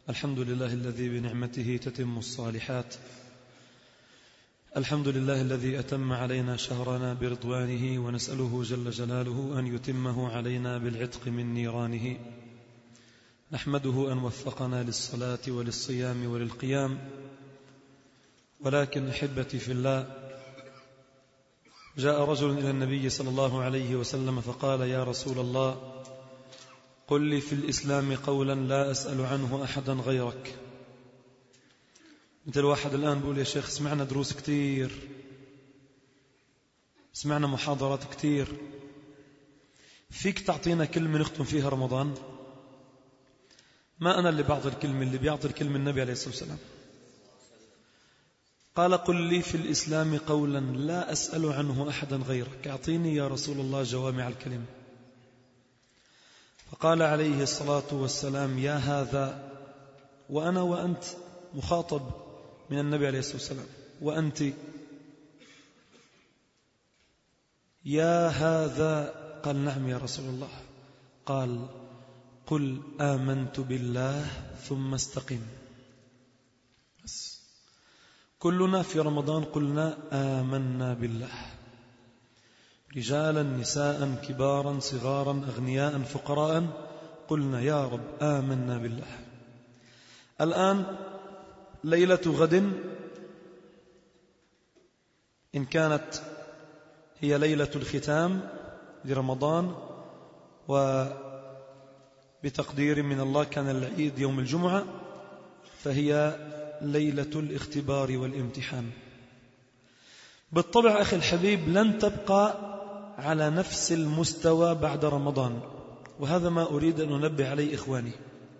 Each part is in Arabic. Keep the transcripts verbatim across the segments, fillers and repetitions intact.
الحمد لله الذي بنعمته تتم الصالحات. الحمد لله الذي أتم علينا شهرنا برضوانه، ونسأله جل جلاله أن يتمه علينا بالعتق من نيرانه. نحمده أن وفقنا للصلاة وللصيام وللقيام. ولكن أحبتي في الله، جاء رجل إلى النبي صلى الله عليه وسلم فقال: يا رسول الله، قل لي في الإسلام قولا لا أسأل عنه أحدا غيرك. مثل واحد الآن بيقول: يا شيخ، سمعنا دروس كتير، سمعنا محاضرات كتير، فيك تعطينا كلمة نختم فيها رمضان؟ ما أنا اللي بعطي الكلمة، اللي بيعطي الكلمة النبي عليه الصلاة والسلام. قال: قل لي في الإسلام قولا لا أسأل عنه أحدا غيرك. أعطيني يا رسول الله جوامع الكلمة. فقال عليه الصلاة والسلام: يا هذا، وأنا وأنت مخاطب من النبي عليه الصلاة والسلام، وأنت يا هذا. قال: نعم يا رسول الله. قال: قل آمنت بالله ثم استقم. بس كلنا في رمضان قلنا آمنا بالله، رجالا نساء كبارا صغارا أغنياء فقراء، قلنا يا رب آمنا بالله. الآن ليلة غد، إن كانت هي ليلة الختام لرمضان، وبتقدير من الله كان العيد يوم الجمعة، فهي ليلة الاختبار والامتحان. بالطبع أخي الحبيب لن تبقى على نفس المستوى بعد رمضان، وهذا ما أريد أن أنبه عليه إخواني.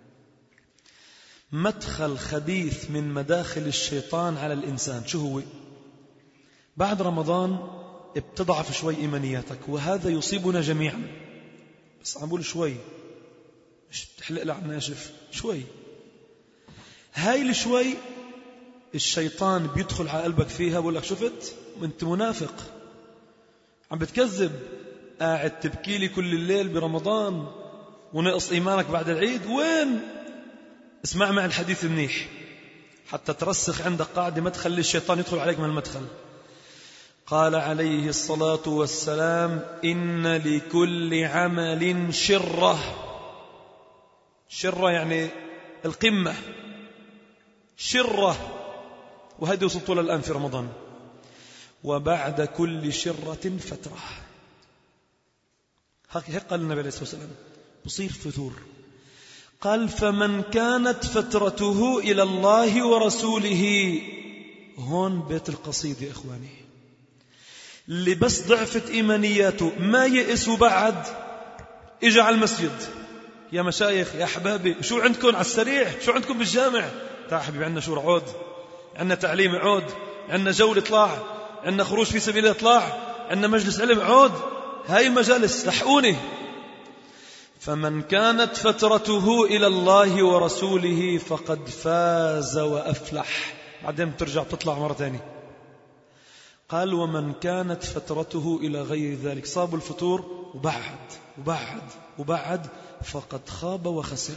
مدخل خبيث من مداخل الشيطان على الإنسان شو هو؟ بعد رمضان بتضعف شوي إيمانياتك، وهذا يصيبنا جميعا. بس عم بقول شوي، مش تحلق لعب ناشف، شوي. هاي الشوي الشيطان بيدخل على قلبك فيها، بقول لك: شفت؟ أنت منافق، عم بتكذب، قاعد تبكي لي كل الليل برمضان ونقص إيمانك بعد العيد. وين؟ اسمع مع الحديث منيح حتى ترسخ عندك قاعدة ما تخلي الشيطان يدخل عليك من المدخل. قال عليه الصلاة والسلام: إن لكل عمل شرة. شرة يعني القمة، شرة، وهذه وصلت لها الآن في رمضان. وبعد كل شرة فترة. هيك قال النبي عليه الصلاة والسلام، بصير فتور. قال: فمن كانت فترته إلى الله ورسوله. هون بيت القصيد يا إخواني. اللي بس ضعفت إيمانياته ما يئس بعد، إجا على المسجد: يا مشايخ، يا أحبابي، شو عندكم على السريع؟ شو عندكم بالجامع؟ تعال حبيبي، عندنا شورى عود، عندنا تعليم عود، عندنا جولة اطلاع، عندنا خروج في سبيل الاطلاع، عندنا مجلس علم عود. هاي المجالس لحقوني. فمن كانت فترته إلى الله ورسوله فقد فاز وأفلح. بعدين بترجع تطلع مرة ثانية. قال: ومن كانت فترته إلى غير ذلك، صاب الفتور وبعد وبعد وبعد، فقد خاب وخسر.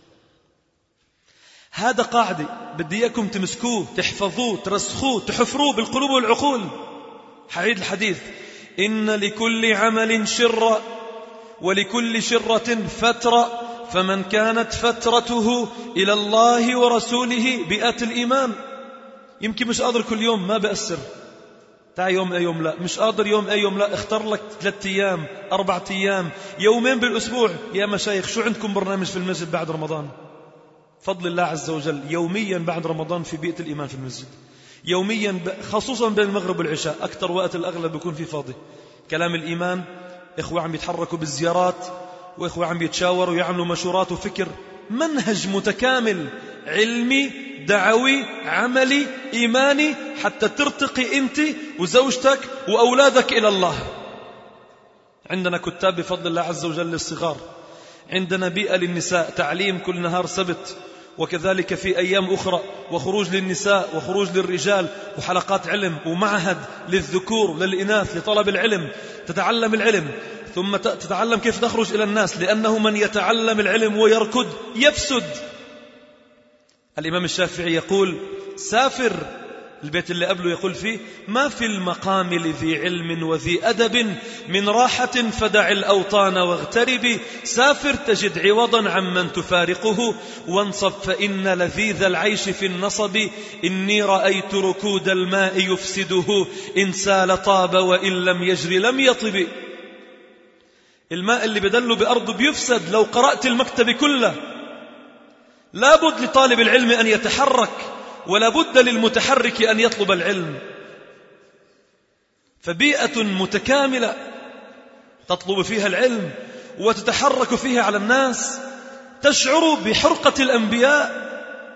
هذا قاعدة بدي إياكم تمسكوه، تحفظوه، ترسخوه، تحفروه بالقلوب والعقول. حعيد الحديث: إن لكل عمل شرة، ولكل شرة فترة، فمن كانت فترته إلى الله ورسوله بيئة الإيمان. يمكن مش قادر كل يوم، ما بأثر، تعال يوم أي يوم لا، مش قادر يوم أي يوم لا، اختار لك ثلاثة أيام، أربعة أيام، يومين بالأسبوع. يا مشايخ، شو عندكم برنامج في المسجد بعد رمضان؟ فضل الله عز وجل يوميا بعد رمضان في بيئة الإيمان في المسجد، يوميا، خصوصا بين المغرب والعشاء، أكثر وقت الأغلب بيكون في فاضي كلام الإيمان. إخوة عم يتحركوا بالزيارات، وإخوة عم يتشاوروا ويعملوا مشورات وفكر. منهج متكامل، علمي دعوي عملي إيماني، حتى ترتقي أنت وزوجتك وأولادك إلى الله. عندنا كتاب بفضل الله عز وجل للصغار، عندنا بيئة للنساء، تعليم كل نهار سبت، وكذلك في أيام أخرى، وخروج للنساء وخروج للرجال، وحلقات علم، ومعهد للذكور للإناث لطلب العلم، تتعلم العلم ثم تتعلم كيف تخرج إلى الناس، لأنه من يتعلم العلم ويركض يفسد. الإمام الشافعي يقول سافر، البيت اللي قبله يقول فيه ما في المقام لذي علم وذي أدب من راحة فدع الأوطان واغتربي، سافر تجد عوضا عمن تفارقه وانصب فإن لذيذ العيش في النصب، إني رأيت ركود الماء يفسده إن سال طاب وإن لم يجري لم يطب. الماء اللي بدله بأرضه بيفسد لو قرأت المكتب كله. لابد لطالب العلم أن يتحرك، ولا بد للمتحرك أن يطلب العلم. فبيئة متكاملة تطلب فيها العلم وتتحرك فيها على الناس، تشعر بحرقة الأنبياء.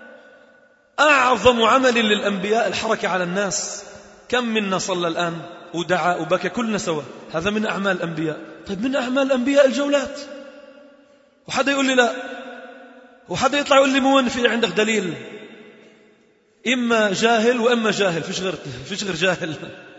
أعظم عمل للأنبياء الحركة على الناس. كم منا صلى الآن ودعا وبكى كلنا سوا، هذا من أعمال الأنبياء. طيب من أعمال الأنبياء الجولات، وحدا يقول لي لا، وحدا يطلع يقول لي مو وين في عندك دليل. إما جاهل وإما جاهل، فيش غير, فيش غير جاهل.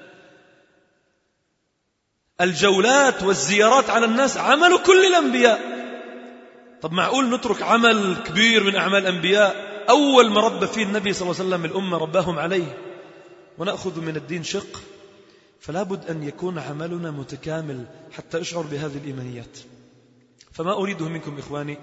الجولات والزيارات على الناس عملوا كل الأنبياء. طب معقول نترك عمل كبير من أعمال الأنبياء أول ما ربى فيه النبي صلى الله عليه وسلم الأمة رباهم عليه ونأخذ من الدين شق؟ فلا بد أن يكون عملنا متكامل حتى أشعر بهذه الإيمانيات. فما أريده منكم إخواني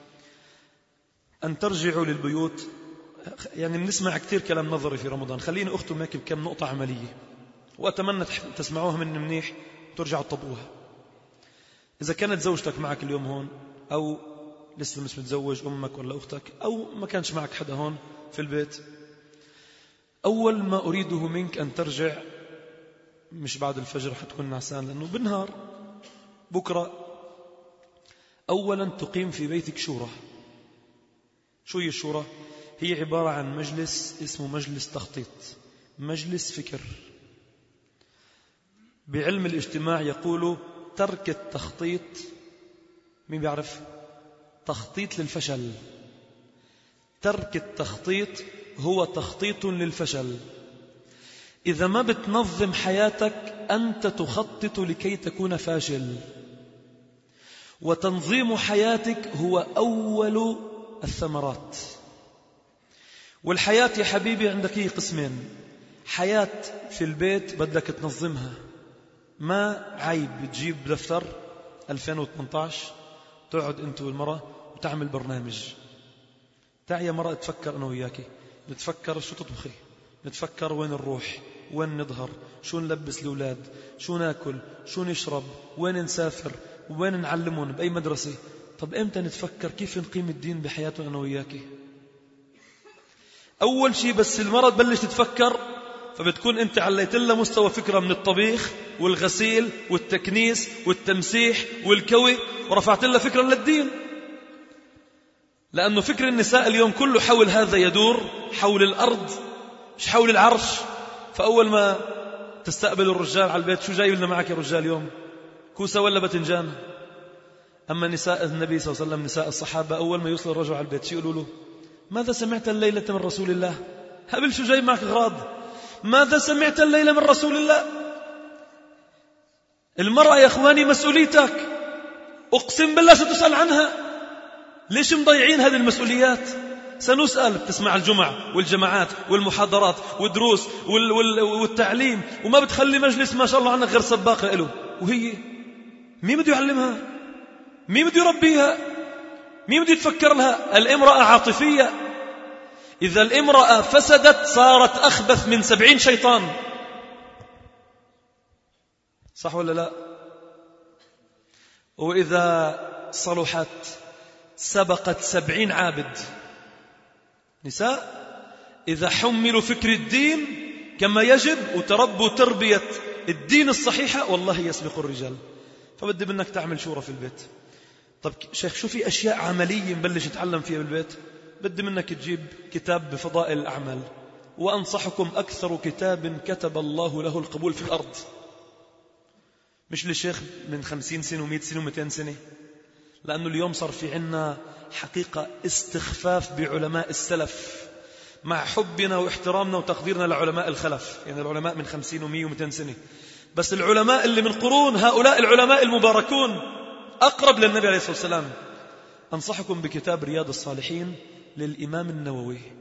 أن ترجعوا للبيوت. يعني بنسمع كثير كلام نظري في رمضان، خليني أختم هيك بكم نقطة عملية وأتمنى تسمعوها من منيح وترجعوا تطبقوها. إذا كانت زوجتك معك اليوم هون، أو لسه مش متزوج، أمك ولا أختك، أو ما كانش معك حدا هون في البيت، أول ما أريده منك أن ترجع، مش بعد الفجر حتكون نعسان لأنه بالنهار بكرة، أولا تقيم في بيتك شورى. شو هي الشورى؟ هي عبارة عن مجلس اسمه مجلس تخطيط، مجلس فكر. بعلم الاجتماع يقولوا ترك التخطيط، مين بيعرف؟ تخطيط للفشل. ترك التخطيط هو تخطيط للفشل. إذا ما بتنظم حياتك أنت تخطط لكي تكون فاشل. وتنظيم حياتك هو أول الثمرات. والحياة يا حبيبي عندك هي قسمين. حياة في البيت بدك تنظمها، ما عيب تجيب دفتر ألفين وثمانية عشر تقعد أنت والمرأة وتعمل برنامج. تعي يا مرأة تفكر أنا وياكي، نتفكر شو تطبخي، نتفكر وين نروح، وين نظهر، شو نلبس الأولاد، شو ناكل، شو نشرب، وين نسافر، وين نعلمهم، بأي مدرسة. طب إمتى نتفكر كيف نقيم الدين بحياتنا أنا وياكي؟ أول شيء بس المرأة تبلش تتفكر، فبتكون أنت عليت لها مستوى فكرة من الطبيخ والغسيل والتكنيس والتمسيح والكوي، ورفعت لها فكرة للدين. لأنه فكر النساء اليوم كله حول هذا يدور، حول الأرض مش حول العرش. فأول ما تستقبل الرجال على البيت، شو جاي لنا معك يا رجال اليوم؟ كوسة ولا بتنجان؟ أما نساء النبي صلى الله عليه وسلم، نساء الصحابة، أول ما يوصل الرجل على البيت شو يقولوا له؟ ماذا سمعت الليلة من رسول الله؟ هبل شو جاي معك أغراض؟ ماذا سمعت الليلة من رسول الله؟ المرأة يا أخواني مسؤوليتك، أقسم بالله ستسأل عنها. ليش مضيعين هذه المسؤوليات؟ سنسأل. بتسمع الجمع والجماعات والمحاضرات والدروس وال وال والتعليم، وما بتخلي مجلس ما شاء الله عنك غير سباقة له. وهي مين بده يعلمها؟ مين بده يربيها؟ مين بده يتفكر لها؟ الامرأة عاطفية. إذا الامرأة فسدت صارت أخبث من سبعين شيطان. صح ولا لا؟ وإذا صلحت سبقت سبعين عابد. نساء إذا حملوا فكر الدين كما يجب وتربوا تربية الدين الصحيحة والله يسبق الرجال. فبدي منك تعمل شورى في البيت. طب شيخ شو في أشياء عملية نبلش نتعلم فيها بالبيت؟ بدي منك تجيب كتاب بفضائل الأعمال، وأنصحكم أكثر كتاب كتب الله له القبول في الأرض، مش لشيخ من خمسين سنة ومئة سنة ومئتين سنة. لأنه اليوم صار في عنا حقيقة استخفاف بعلماء السلف، مع حبنا واحترامنا وتقديرنا لعلماء الخلف، يعني العلماء من خمسين ومئة ومئتين سنة. بس العلماء اللي من قرون، هؤلاء العلماء المباركون أقرب للنبي عليه الصلاة والسلام. أنصحكم بكتاب رياض الصالحين للإمام النووي.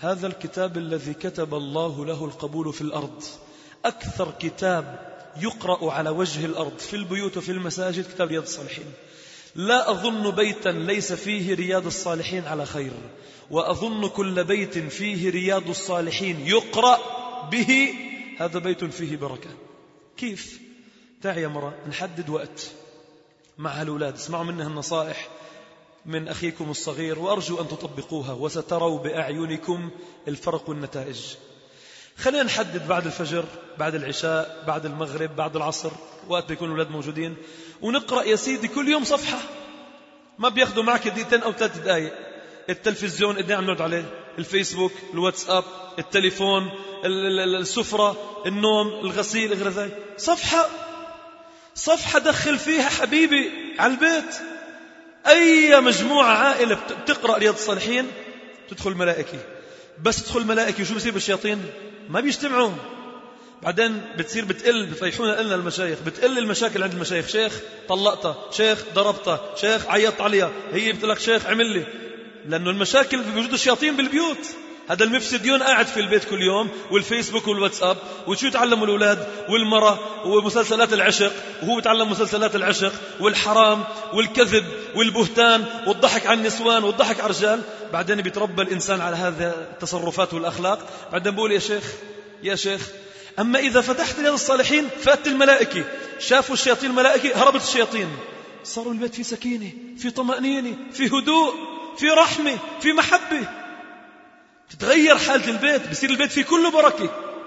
هذا الكتاب الذي كتب الله له القبول في الأرض، أكثر كتاب يقرأ على وجه الأرض في البيوت وفي المساجد كتاب رياض الصالحين. لا أظن بيتا ليس فيه رياض الصالحين على خير، وأظن كل بيت فيه رياض الصالحين يقرأ به هذا بيت فيه بركة. كيف؟ تعي يا مرة نحدد وقت مع الأولاد، اسمعوا منها النصائح من أخيكم الصغير وأرجو أن تطبقوها وستروا بأعينكم الفرق والنتائج. خلينا نحدد بعد الفجر، بعد العشاء، بعد المغرب، بعد العصر، وقت بيكون الأولاد موجودين، ونقرأ يا سيدي كل يوم صفحة. ما بياخدوا معك دقيقتين أو ثلاث دقائق. التلفزيون قد ايه عم نقعد عليه؟ الفيسبوك، الواتساب، التليفون، السفرة، النوم، الغسيل، غير ذلك. صفحة صفحة دخل فيها حبيبي على البيت. أي مجموعة عائلة بتقرأ رياض الصالحين تدخل ملائكة. بس تدخل ملائكة وشو بيصير بالشياطين؟ ما بيجتمعوا. بعدين بتصير بتقل، بفيحونا لنا المشايخ، بتقل المشاكل عند المشايخ. شيخ طلقتها، شيخ ضربتها، شيخ عيطت عليها، هي بتقول لك شيخ عمل لي. لأنه المشاكل بوجود الشياطين بالبيوت. هذا المفسديون قاعد في البيت كل يوم، والفيسبوك والواتساب، وشو يتعلموا الأولاد؟ والمرة ومسلسلات العشق، وهو يتعلم مسلسلات العشق والحرام والكذب والبهتان والضحك على النسوان والضحك على الرجال. بعدين بيتربى الإنسان على هذه التصرفات والأخلاق. بعدين بقول يا شيخ يا شيخ أما إذا فتحت رياض الصالحين فأتي الملائكة، شافوا الشياطين الملائكة، هربت الشياطين، صاروا البيت في سكينة، في طمأنينة، في هدوء، في رحمة، في محبة. تتغير حالة البيت، بصير البيت فيه كله بركة.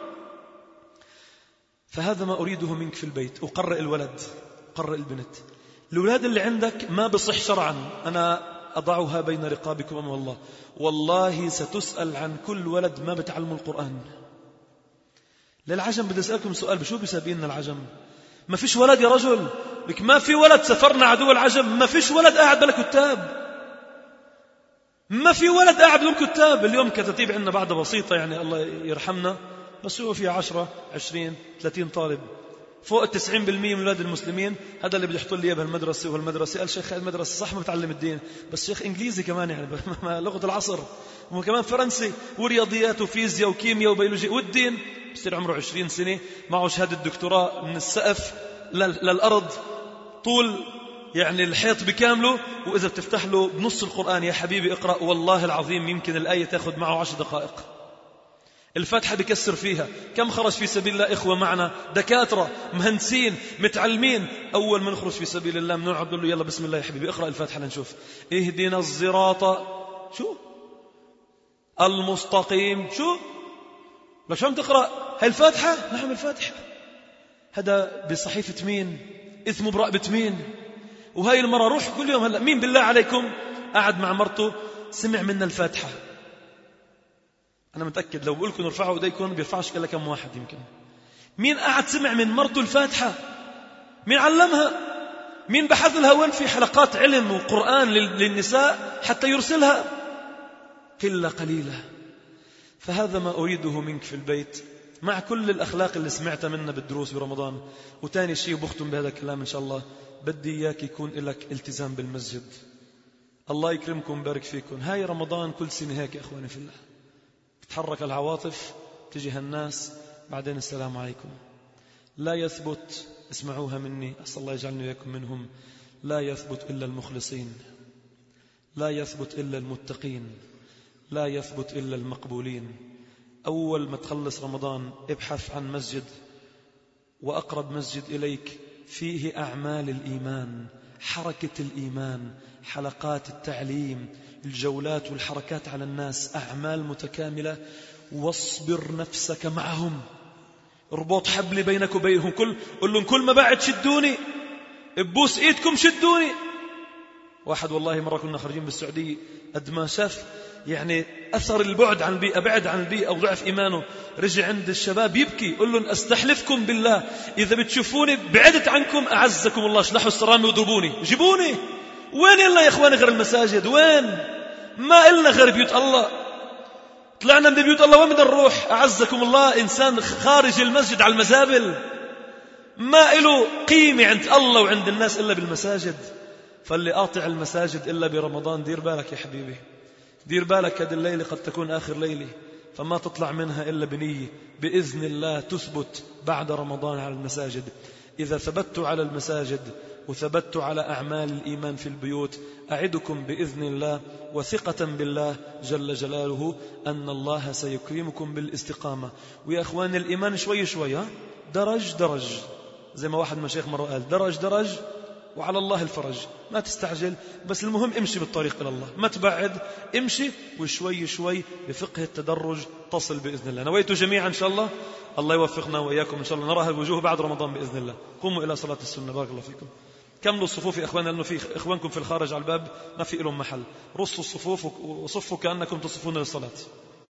فهذا ما أريده منك في البيت. أقرأ الولد، أقرأ البنت. الأولاد اللي عندك ما بصح شرعا، أنا أضعها بين رقابكم أمام الله. والله ستسأل عن كل ولد ما بتعلموا القرآن. للعجم بدي أسألكم سؤال، بشو بيسابقنا العجم؟ ما فيش ولد يا رجل، لك ما في ولد. سفرنا عدو العجم، ما فيش ولد قاعد بلا كتاب، ما في ولد قاعد بدون كتاب. اليوم كتاتيب عندنا بعدها بسيطة يعني الله يرحمنا، بس هو فيها عشرة عشرين ثلاثين طالب. فوق التسعين بالمية من أولاد المسلمين هذا اللي بده يحطوا لي بهالمدرسة وهالمدرسة. قال شيخ المدرسة صح ما بتعلم الدين، بس شيخ إنجليزي كمان يعني لغة العصر، وكمان فرنسي ورياضيات وفيزياء وكيمياء وبيولوجيا والدين. بصير عمره عشرين سنة معه شهادة دكتوراه من السقف للأرض، طول يعني الحيط بكامله. وإذا بتفتح له بنص القرآن يا حبيبي اقرأ، والله العظيم يمكن الآية تأخذ معه عشر دقائق. الفاتحة بكسر فيها. كم خرج في سبيل الله إخوة معنا دكاترة مهندسين متعلمين، أول ما نخرج في سبيل الله من نقعد له يلا بسم الله يا حبيبي اقرأ الفاتحة لنشوف. اهدنا الصراط شو المستقيم. شو ليش عم تقرأ هاي الفاتحة؟ نعم الفاتحة. هذا بصحيفة مين؟ اسمه برقبة مين؟ وهاي المرة روح كل يوم. هلا مين بالله عليكم قاعد مع مرته سمع منا الفاتحة؟ أنا متأكد لو بقول لكم ارفعوا ايديكم بيرفعش كلا كم واحد. يمكن مين قاعد سمع من مرته الفاتحة؟ مين علمها؟ مين بحث لها وين في حلقات علم وقرآن للنساء حتى يرسلها؟ قلة قليلة. فهذا ما أريده منك في البيت مع كل الأخلاق اللي سمعتها منا بالدروس برمضان. وتاني شيء وبختم بهذا الكلام إن شاء الله، بدي إياك يكون لك التزام بالمسجد. الله يكرمكم بارك فيكم. هاي رمضان كل سنة هيك يا إخواني في الله، تتحرك العواطف، تجي هالناس، بعدين السلام عليكم. لا يثبت، اسمعوها مني أسأل الله يجعلني وياكم منهم، لا يثبت إلا المخلصين، لا يثبت إلا المتقين، لا يثبت إلا المقبولين. أول ما تخلص رمضان ابحث عن مسجد، وأقرب مسجد إليك فيه أعمال الإيمان، حركة الإيمان، حلقات التعليم، الجولات والحركات على الناس، أعمال متكاملة. واصبر نفسك معهم، اربط حبل بينك وبينهم. كل قل لهم كل ما بعد شدوني، ابوس ايدكم شدوني. واحد والله مرة كنا خارجين بالسعودية، قد ما شاف يعني أثر البعد عن البيئة، بعد عن البيئة وضعف إيمانه، رجع عند الشباب يبكي، قل لهم أستحلفكم بالله إذا بتشوفوني بعدت عنكم أعزكم الله شلحوا السرامي وضربوني جيبوني. وين إلا يا إخواني غير المساجد؟ وين؟ ما إلنا غير بيوت الله. طلعنا من بيوت الله وين بدنا نروح؟ أعزكم الله إنسان خارج المسجد على المزابل ما إله قيمة عند الله وعند الناس إلا بالمساجد. فاللي قاطع المساجد إلا برمضان دير بالك يا حبيبي، دير بالك هذه الليلة قد تكون آخر ليلة. فما تطلع منها إلا بنية بإذن الله تثبت بعد رمضان على المساجد. إذا ثبت على المساجد وثبت على أعمال الإيمان في البيوت أعدكم بإذن الله وثقة بالله جل جلاله أن الله سيكرمكم بالاستقامة. ويا أخوان الإيمان شوي شوي درج درج، زي ما واحد من الشيخ مرة قال درج درج وعلى الله الفرج. ما تستعجل، بس المهم امشي بالطريق إلى الله، ما تبعد، امشي وشوي شوي بفقه التدرج تصل بإذن الله. نويت جميعا إن شاء الله الله يوفقنا وإياكم إن شاء الله نراها الوجوه بعد رمضان بإذن الله. قوموا إلى صلاة السنة. بارك الله فيكم. كملوا الصفوف يا إخواننا، لأنه في إخوانكم في الخارج على الباب ما في لهم محل. رصوا الصفوف وصفوا كأنكم تصفون للصلاة.